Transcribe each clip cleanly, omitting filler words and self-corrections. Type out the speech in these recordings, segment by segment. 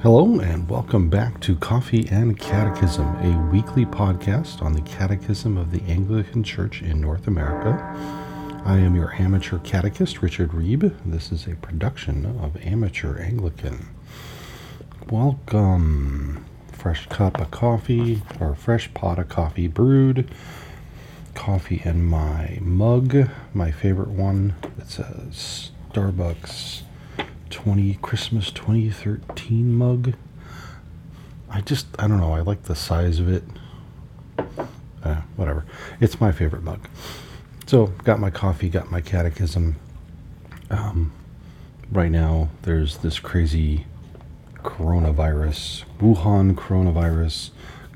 Hello and welcome back to Coffee and Catechism, a weekly podcast on the Catechism of the Anglican Church in North America. I am your amateur catechist, Richard Reeb. This is a production of Amateur Anglican. Welcome. Fresh cup of coffee, or fresh pot of coffee brewed. Coffee in my mug, my favorite one. It says Starbucks Christmas 2013 mug. I don't know, I like the size of it. Whatever. It's my favorite mug. So, got my coffee, got my catechism. Right now, there's this crazy coronavirus, Wuhan coronavirus,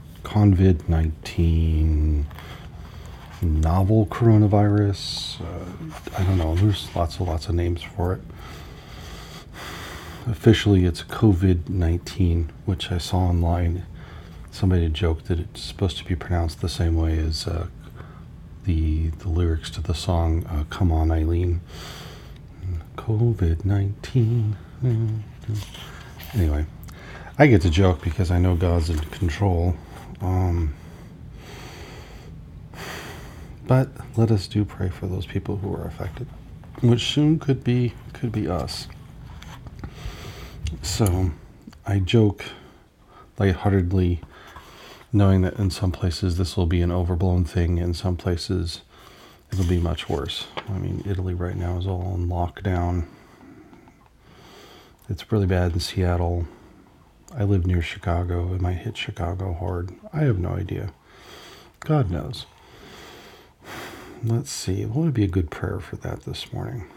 COVID-19, novel coronavirus. I don't know, there's lots of names for it. Officially, it's COVID-19, which I saw online. Somebody joked that it's supposed to be pronounced the same way as the lyrics to the song Come On Eileen. COVID-19. Anyway, I get to joke because I know God's in control. But let us do pray for those people who are affected, which soon could be us. So, I joke lightheartedly, knowing that in some places this will be an overblown thing, in some places it'll be much worse. I mean, Italy right now is all in lockdown. It's really bad in Seattle. I live near Chicago. It might hit Chicago hard. I have no idea. God knows. Let's see. What would be a good prayer for that this morning?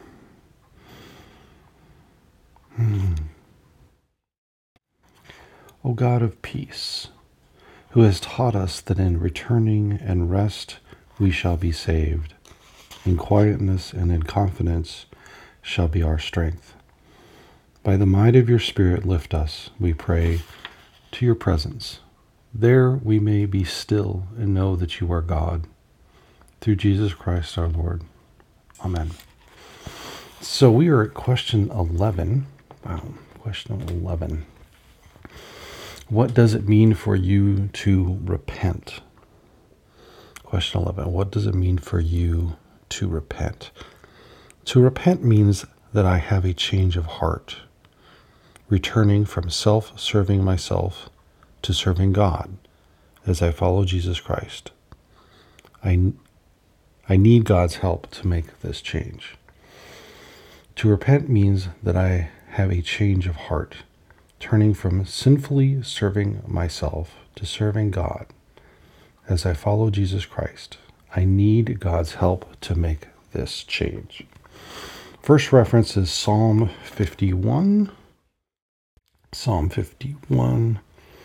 O God of peace, who has taught us that in returning and rest we shall be saved, in quietness and in confidence shall be our strength. By the might of your Spirit lift us, we pray, to your presence. There we may be still and know that you are God. Through Jesus Christ our Lord. Amen. So we are at question 11. Wow, question 11. What does it mean for you to repent? Question 11. What does it mean for you to repent? To repent means that I have a change of heart, returning from self-serving myself to serving God as I follow Jesus Christ. I need God's help to make this change. To repent means that I have a change of heart, turning from sinfully serving myself to serving God as I follow Jesus Christ. I need God's help to make this change. First reference is Psalm 51. Psalm 51,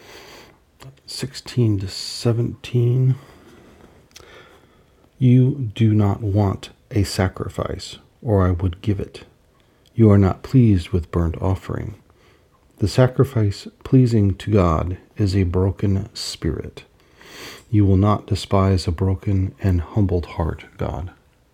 16 to 17. You do not want a sacrifice, or I would give it. You are not pleased with burnt offering. The sacrifice pleasing to God is a broken spirit. You will not despise a broken and humbled heart, God.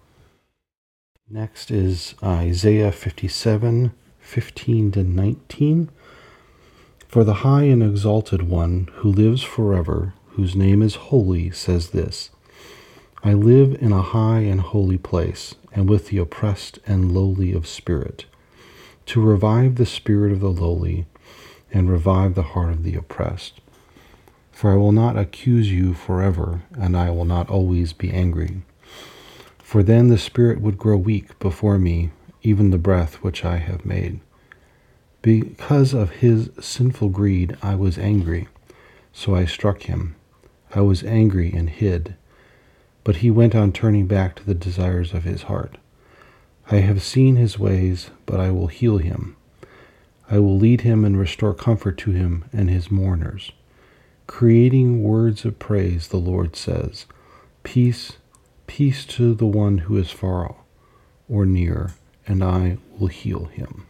Next is Isaiah 57, 15 to 19. For the high and exalted one who lives forever, whose name is holy, says this: I live in a high and holy place, and with the oppressed and lowly of spirit, to revive the spirit of the lowly, and revive the heart of the oppressed. For I will not accuse you forever, and I will not always be angry. For then the spirit would grow weak before me, even the breath which I have made. Because of his sinful greed I was angry, so I struck him. I was angry and hid. But he went on turning back to the desires of his heart. I have seen his ways, but I will heal him. I will lead him and restore comfort to him and his mourners. Creating words of praise, the Lord says, Peace, peace to the one who is far or near, and I will heal him.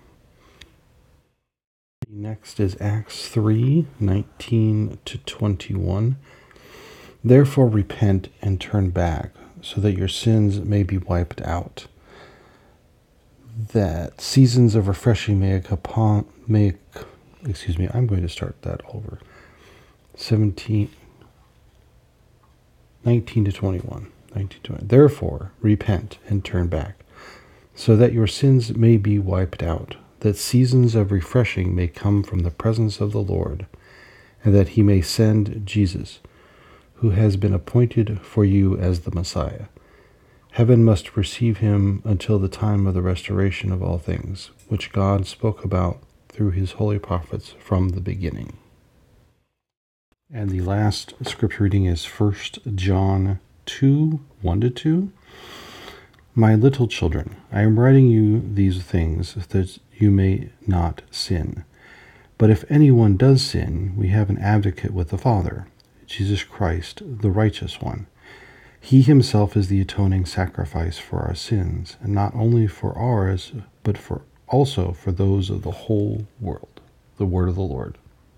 Next is Acts 3, 19 to 21. Therefore repent and turn back, so that your sins may be wiped out, that seasons of refreshing may I'm going to start that over. 19 to 21. 19 to 20. Therefore, repent and turn back, so that your sins may be wiped out, that seasons of refreshing may come from the presence of the Lord, and that he may send Jesus, who has been appointed for you as the Messiah. Heaven must receive him until the time of the restoration of all things, which God spoke about through his holy prophets from the beginning. And the last scripture reading is 1 John 2, 1 to 2. My little children, I am writing you these things that you may not sin. But if anyone does sin, we have an advocate with the Father, Jesus Christ, the righteous one. He himself is the atoning sacrifice for our sins, and not only for ours, but also for those of the whole world. The word of the Lord.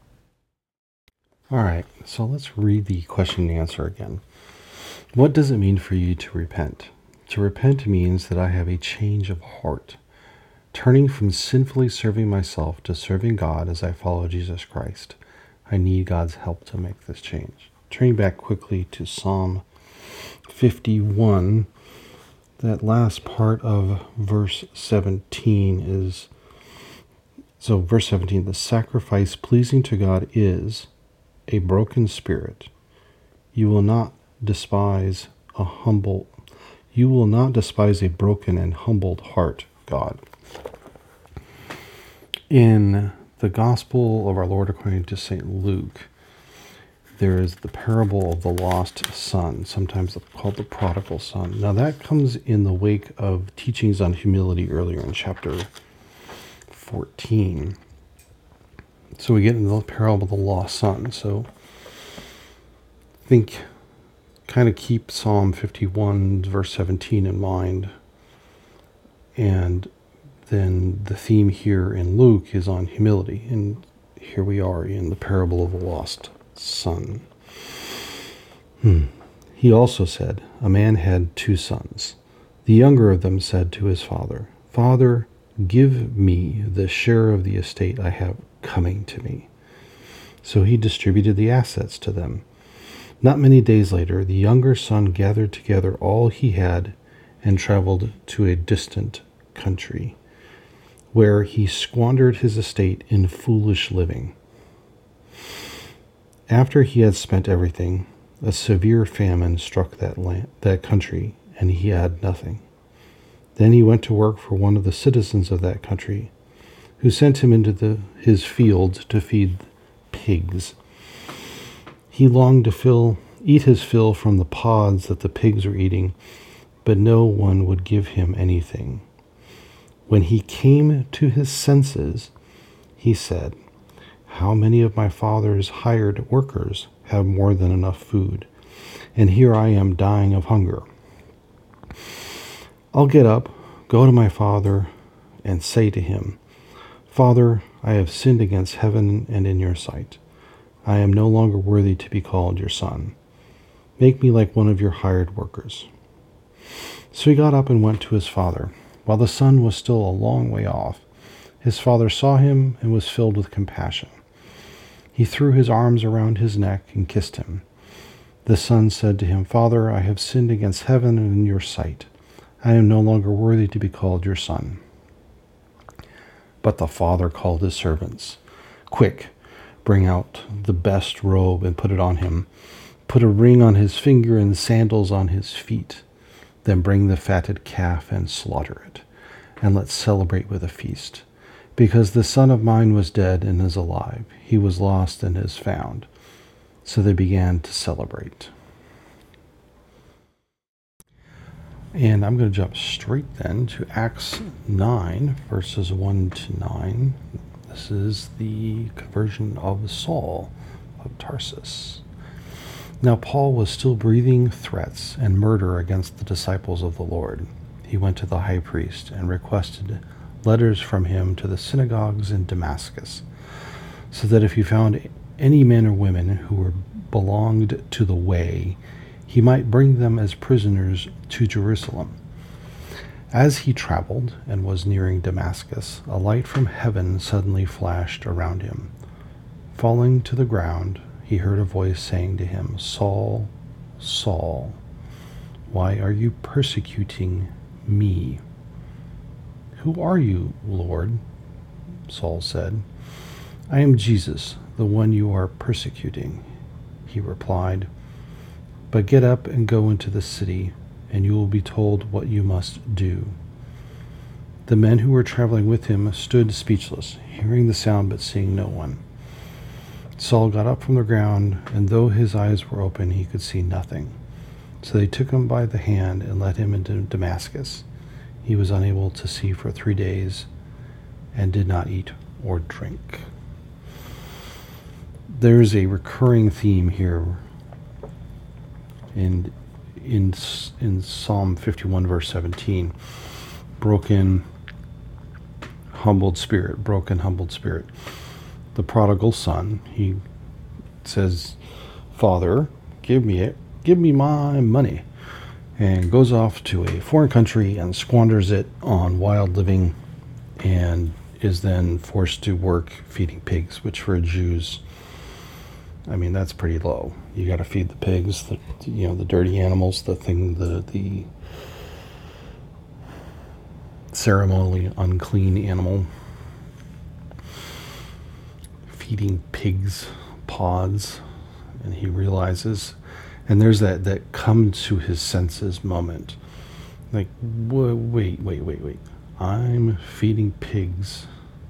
All right, so let's read the question and answer again. What does it mean for you to repent? To repent means that I have a change of heart, turning from sinfully serving myself to serving God as I follow Jesus Christ. I need God's help to make this change. Turning back quickly to Psalm 51, that last part of verse 17 is, so verse 17, the sacrifice pleasing to God is a broken spirit. You will not despise a broken and humbled heart, God. In the Gospel of our Lord according to St. Luke, there is the parable of the lost son, sometimes called the prodigal son. Now that comes in the wake of teachings on humility earlier in chapter 14. So we get into the parable of the lost son. So kind of keep Psalm 51 verse 17 in mind. And then the theme here in Luke is on humility. And here we are in the parable of the lost son. He also said, a man had 2 sons. The younger of them said to his father, Father, give me the share of the estate I have coming to me. So he distributed the assets to them. Not many days later, the younger son gathered together all he had and traveled to a distant country, where he squandered his estate in foolish living. After he had spent everything, a severe famine struck that country, and he had nothing. Then he went to work for one of the citizens of that country, who sent him into his fields to feed pigs. He longed to eat his fill from the pods that the pigs were eating, but no one would give him anything. When he came to his senses, he said, How many of my father's hired workers have more than enough food, and here I am dying of hunger? I'll get up, go to my father, and say to him, Father, I have sinned against heaven and in your sight. I am no longer worthy to be called your son. Make me like one of your hired workers. So he got up and went to his father. While the son was still a long way off, his father saw him and was filled with compassion. He threw his arms around his neck and kissed him. The son said to him, Father, I have sinned against heaven and in your sight. I am no longer worthy to be called your son. But the father called his servants. Quick, bring out the best robe and put it on him. Put a ring on his finger and sandals on his feet. Then bring the fatted calf and slaughter it, and let's celebrate with a feast. Because the son of mine was dead and is alive. He was lost and is found. So they began to celebrate. And I'm going to jump straight then to Acts 9, verses 1 to 9. This is the conversion of Saul of Tarsus. Now Paul was still breathing threats and murder against the disciples of the Lord. He went to the high priest and requested letters from him to the synagogues in Damascus, so that if he found any men or women who belonged to the way, he might bring them as prisoners to Jerusalem. As he traveled and was nearing Damascus, a light from heaven suddenly flashed around him. Falling to the ground, he heard a voice saying to him, "Saul, Saul, why are you persecuting me?" "Who are you, Lord?" Saul said. "I am Jesus, the one you are persecuting," he replied. "But get up and go into the city, and you will be told what you must do." The men who were traveling with him stood speechless, hearing the sound but seeing no one. Saul got up from the ground, and though his eyes were open, he could see nothing. So they took him by the hand and led him into Damascus. He was unable to see for 3 days and did not eat or drink. There's a recurring theme here in Psalm 51, verse 17. Broken, humbled spirit. The prodigal son, he says, "Father, give me my money," and goes off to a foreign country and squanders it on wild living, and is then forced to work feeding pigs, which for Jews, I mean, that's pretty low. You got to feed the pigs, the dirty animals, the ceremonially unclean animal. Feeding pigs pods, and he realizes, and there's that come to his senses moment. Like, wait. I'm feeding pigs.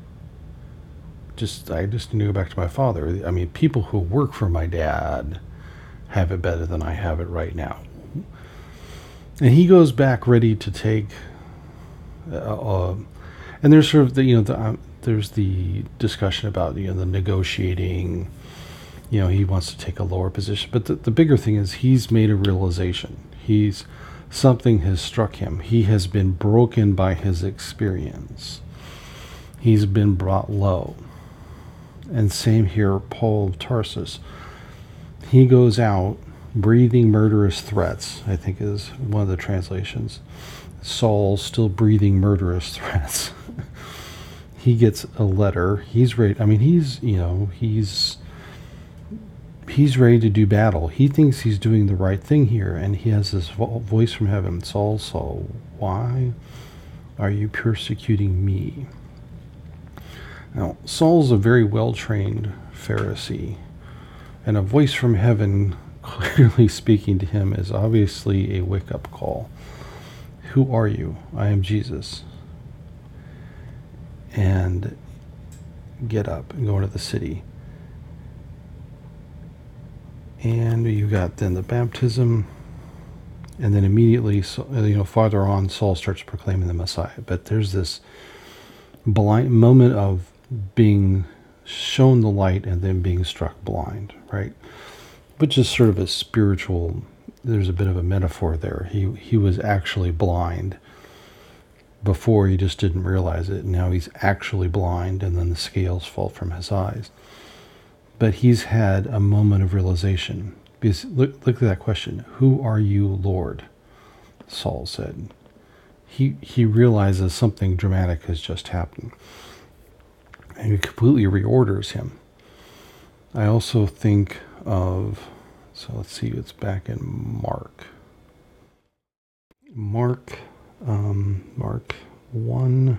I just need to go back to my father. I mean, people who work for my dad have it better than I have it right now. And he goes back ready to take, and there's sort of there's the discussion about the negotiating. He wants to take a lower position, but the bigger thing is he's made a realization. Something has struck him. He has been broken by his experience. He's been brought low. And same here, Paul of Tarsus. He goes out breathing murderous threats, I think is one of the translations. Saul still breathing murderous threats. He gets a letter. He's ready. I mean, he's ready to do battle. He thinks he's doing the right thing here, and he has this voice from heaven, "Saul, Saul, why are you persecuting me?" Now, Saul's a very well-trained Pharisee, and a voice from heaven clearly speaking to him is obviously a wake-up call. "Who are you?" "I am Jesus." And get up and go into the city. And you got then the baptism, and then immediately, farther on, Saul starts proclaiming the Messiah. But there's this blind moment of being shown the light and then being struck blind, right? Which is sort of a spiritual. There's a bit of a metaphor there. He was actually blind. Before, he just didn't realize it. Now he's actually blind, and then the scales fall from his eyes. But he's had a moment of realization. Because look at that question. "Who are you, Lord?" Saul said. He realizes something dramatic has just happened. And it completely reorders him. I also think of, so let's see, it's back in Mark. Mark 1,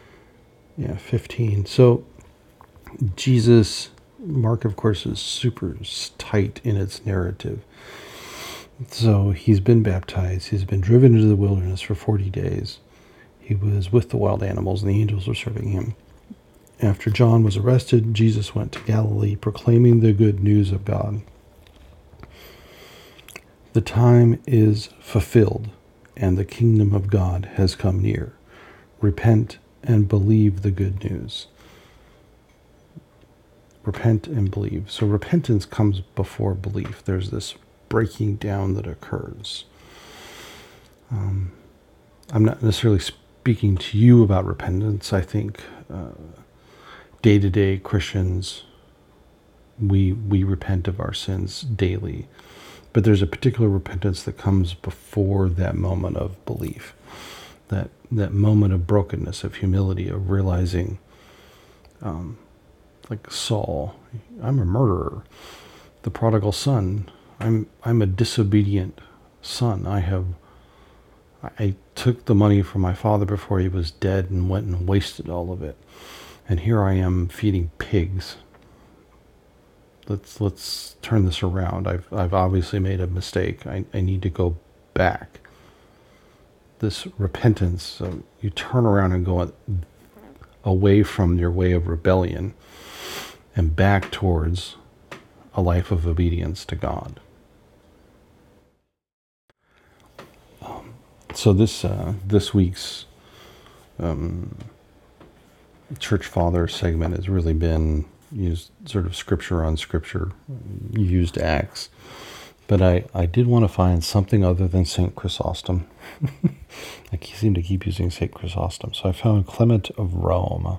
15. So Jesus, Mark, of course, is super tight in its narrative. So he's been baptized. He's been driven into the wilderness for 40 days. He was with the wild animals, and the angels were serving him. After John was arrested, Jesus went to Galilee, proclaiming the good news of God. The time is fulfilled, and the kingdom of God has come near. Repent and believe the good news. Repent and believe. So repentance comes before belief. There's this breaking down that occurs. I'm not necessarily speaking to you about repentance. I think day-to-day Christians, we repent of our sins daily. But there's a particular repentance that comes before that moment of belief. that moment of brokenness, of humility, of realizing, like Saul, I'm a murderer. The prodigal son, I'm a disobedient son. I took the money from my father before he was dead and went and wasted all of it. And here I am feeding pigs. Let's turn this around. I've obviously made a mistake. I need to go back. This repentance, you turn around and go away from your way of rebellion and back towards a life of obedience to God. So this week's Church Father segment has really been used sort of scripture on scripture, used Acts. But I did want to find something other than St. Chrysostom. I seem to keep using St. Chrysostom. So I found Clement of Rome.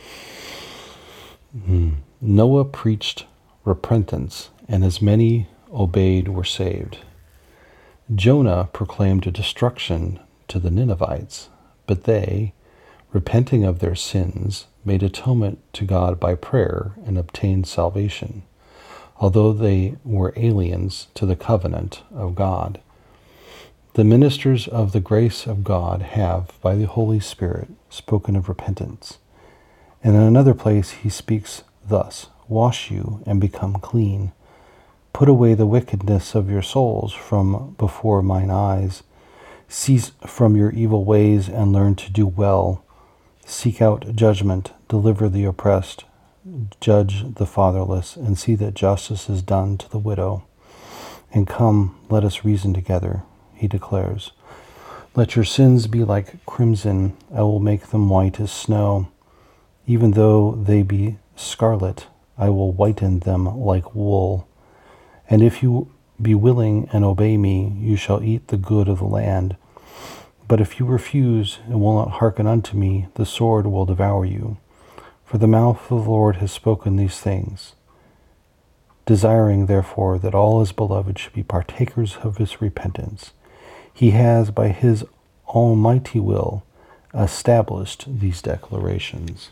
Noah preached repentance, and as many obeyed were saved. Jonah proclaimed destruction to the Ninevites, but they, repenting of their sins, made atonement to God by prayer and obtained salvation, although they were aliens to the covenant of God. The ministers of the grace of God have, by the Holy Spirit, spoken of repentance. And in another place he speaks thus, "Wash you and become clean. Put away the wickedness of your souls from before mine eyes. Cease from your evil ways and learn to do well. Seek out judgment, deliver the oppressed, judge the fatherless, and see that justice is done to the widow. And come, let us reason together," he declares. "Let your sins be like crimson, I will make them white as snow. Even though they be scarlet, I will whiten them like wool. And if you be willing and obey me, you shall eat the good of the land. But if you refuse and will not hearken unto me, the sword will devour you. For the mouth of the Lord has spoken these things. Desiring, therefore, that all his beloved should be partakers of his repentance, he has, by his almighty will, established these declarations."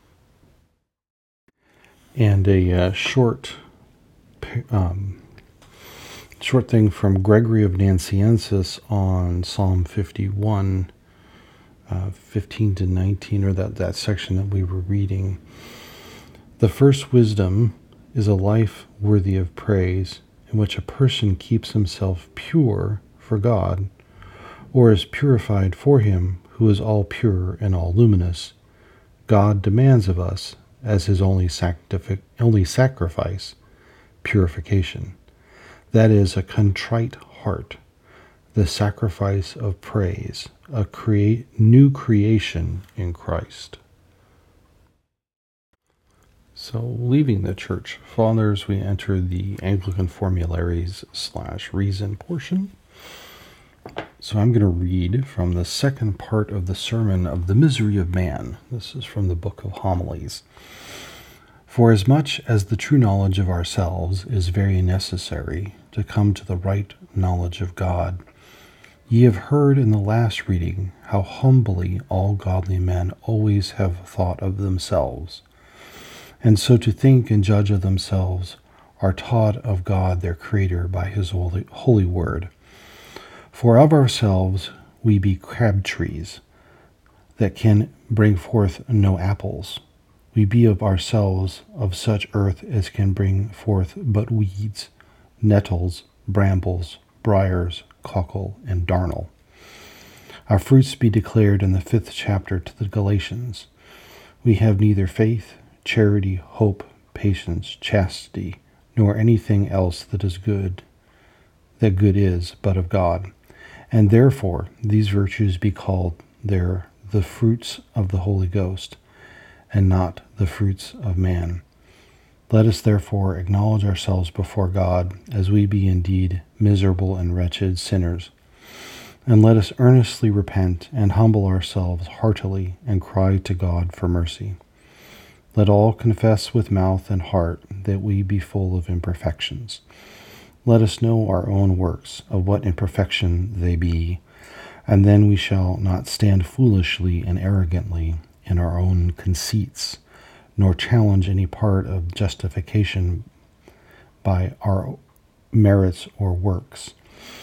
And a short thing from Gregory of Nazianzus on Psalm 51, 15 to 19, or that section that we were reading. "The first wisdom is a life worthy of praise, in which a person keeps himself pure for God, or is purified for him who is all pure and all luminous. God demands of us, as his only sacrifice, purification. That is, a contrite heart, the sacrifice of praise, a new creation in Christ." So, leaving the Church Fathers, we enter the Anglican Formularies / Reason portion. So I'm going to read from the second part of the Sermon of the Misery of Man. This is from the Book of Homilies. "For as much as the true knowledge of ourselves is very necessary to come to the right knowledge of God, ye have heard in the last reading how humbly all godly men always have thought of themselves, and so to think and judge of themselves are taught of God their Creator by his holy word. For of ourselves we be crab trees that can bring forth no apples. We be of ourselves of such earth as can bring forth but weeds, nettles, brambles, briars, cockle, and darnel. Our fruits be declared in the 5th chapter to the Galatians. We have neither faith, charity, hope, patience, chastity, nor anything else that is good, that good is, but of God. And therefore these virtues be called the fruits of the Holy Ghost, and not the fruits of man. Let us therefore acknowledge ourselves before God, as we be indeed miserable and wretched sinners. And let us earnestly repent and humble ourselves heartily and cry to God for mercy. Let all confess with mouth and heart that we be full of imperfections. Let us know our own works, of what imperfection they be. And then we shall not stand foolishly and arrogantly in our own conceits, nor challenge any part of justification by our merits or works.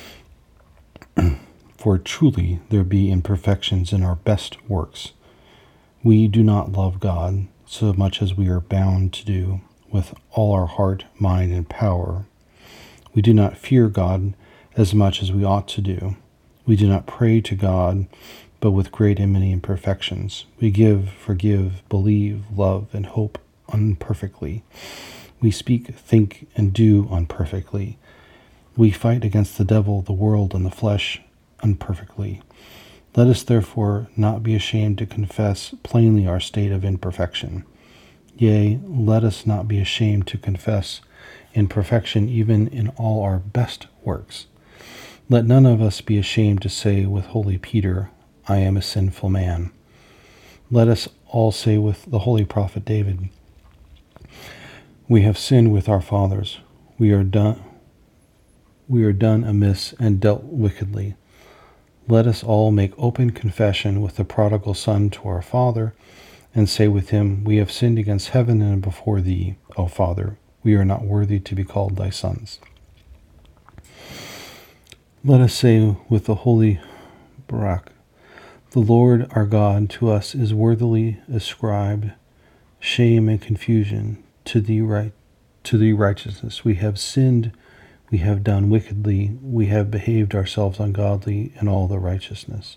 For truly there be imperfections in our best works. We do not love God so much as we are bound to do with all our heart, mind, and power. We do not fear God as much as we ought to do. We do not pray to God, but with great and many imperfections. We give, forgive, believe, love, and hope imperfectly. We speak, think, and do imperfectly. We fight against the devil, the world, and the flesh imperfectly. Let us therefore not be ashamed to confess plainly our state of imperfection. Yea, let us not be ashamed to confess imperfection even in all our best works. Let none of us be ashamed to say with holy Peter, I am a sinful man. Let us all say with the holy prophet David, we have sinned with our fathers. We are done amiss and dealt wickedly. Let us all make open confession with the prodigal son to our Father, and say with him, we have sinned against heaven and before thee, O Father. We are not worthy to be called thy sons. Let us say with the holy Barak, the Lord our God to us is worthily ascribed shame and confusion. To thee righteousness. We have sinned, we have done wickedly, we have behaved ourselves ungodly in all thy righteousness.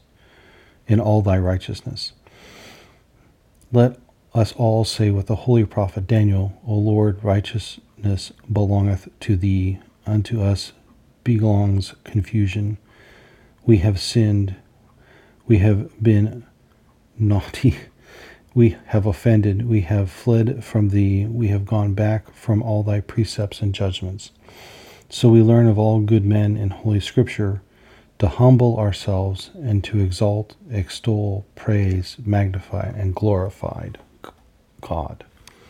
Let us all say with the holy prophet Daniel, O Lord, righteousness belongeth to thee, unto us belongs confusion. We have sinned, we have been naughty, we have offended, we have fled from thee, we have gone back from all thy precepts and judgments. So we learn of all good men in Holy Scripture to humble ourselves and to exalt, extol, praise, magnify, and glorify God.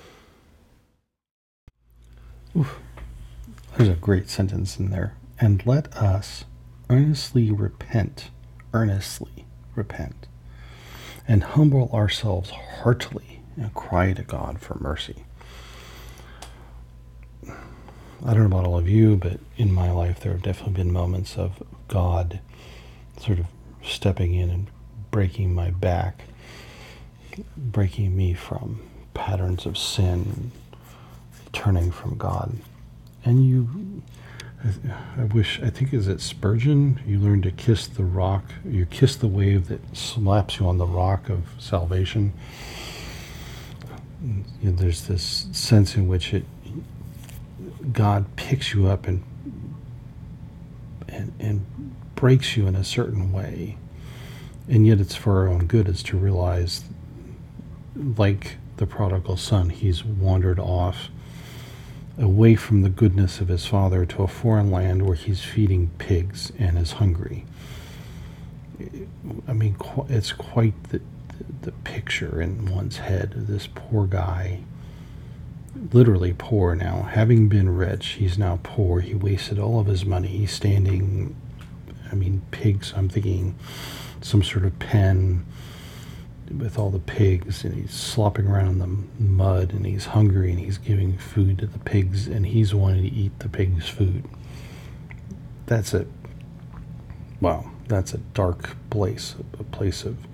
Oof, there's a great sentence in there. And let us earnestly repent, and humble ourselves heartily and cry to God for mercy. I don't know about all of you, but in my life there have definitely been moments of God sort of stepping in and breaking my back, breaking me from patterns of sin, turning from God. And I think is it Spurgeon? You learn to kiss the rock, you kiss the wave that slaps you on the rock of salvation. There's this sense in which God picks you up and breaks you in a certain way, and yet it's for our own good. Is to realize, like the prodigal son, he's wandered off away from the goodness of his father to a foreign land where he's feeding pigs and is hungry. I mean, it's quite the picture in one's head. This poor guy, literally poor now, having been rich, he's now poor. He wasted all of his money. He's standing, pigs, I'm thinking some sort of pen with all the pigs, and he's slopping around in the mud, and he's hungry, and he's giving food to the pigs, and he's wanting to eat the pigs' food. That's it. Wow, that's a dark place, a place of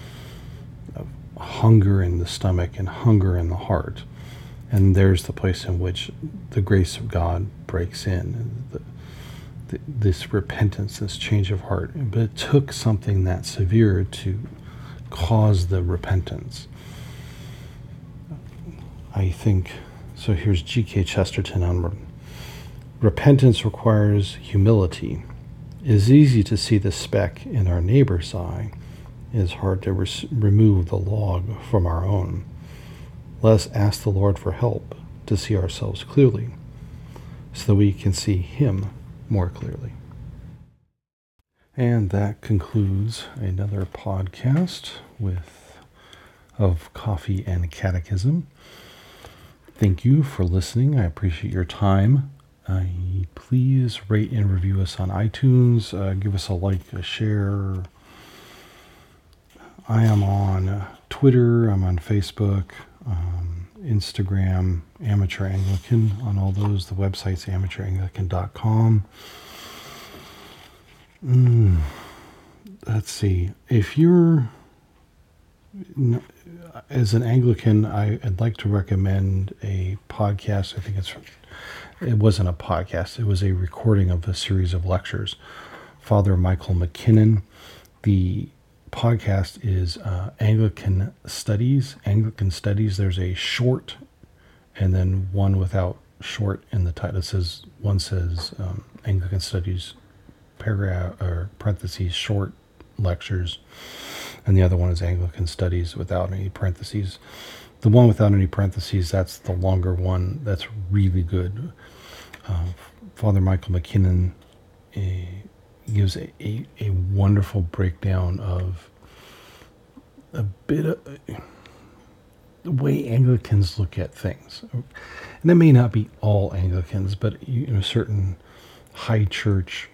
hunger in the stomach and hunger in the heart. And there's the place in which the grace of God breaks in, this repentance, this change of heart. But it took something that severe to cause the repentance. I think, so here's G.K. Chesterton on repentance requires humility. It is easy to see the speck in our neighbor's eye. It is hard to remove the log from our own. Let us ask the Lord for help to see ourselves clearly, so that we can see Him more clearly. And that concludes another podcast of Coffee and Catechism. Thank you for listening. I appreciate your time. Please rate and review us on iTunes. Give us a like, a share, I am on Twitter, I'm on Facebook, Instagram, Amateur Anglican on all those. The website's amateuranglican.com. Let's see. If you're, as an Anglican, I'd like to recommend a podcast. I think it wasn't a podcast. It was a recording of a series of lectures. Father Michael McKinnon. The podcast is Anglican Studies. There's a short and then one without short in the title. One says Anglican Studies paragraph or parentheses short lectures, and the other one is Anglican Studies without any parentheses. The one without any parentheses, that's the longer one. That's really good. Father Michael McKinnon gives a wonderful breakdown of a bit of the way Anglicans look at things. And that may not be all Anglicans, but certain high church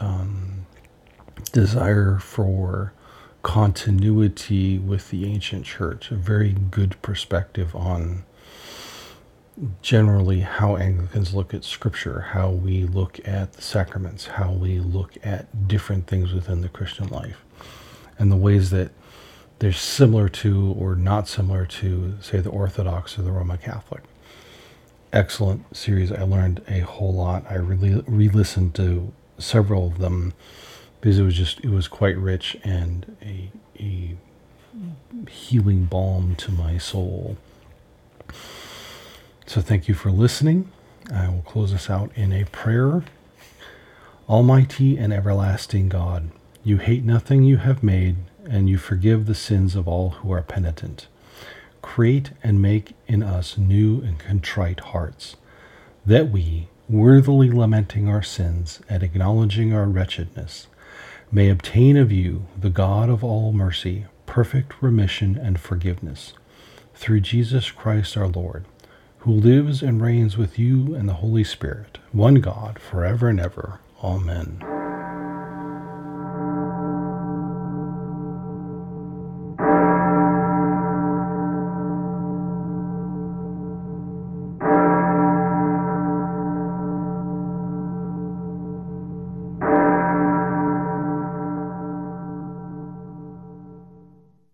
desire for continuity with the ancient church. A very good perspective on generally how Anglicans look at Scripture, how we look at the sacraments, how we look at different things within the Christian life, and the ways that they're similar to or not similar to, say, the Orthodox or the Roman Catholic. Excellent series. I learned a whole lot. I really re-listened to several of them because it was quite rich and a healing balm to my soul. So thank you for listening. I will close this out in a prayer. Almighty and everlasting God, you hate nothing you have made, and you forgive the sins of all who are penitent. Create and make in us new and contrite hearts, that we, worthily lamenting our sins and acknowledging our wretchedness, may obtain of you, the God of all mercy, perfect remission and forgiveness, through Jesus Christ our Lord, who lives and reigns with you and the Holy Spirit, one God, forever and ever. Amen.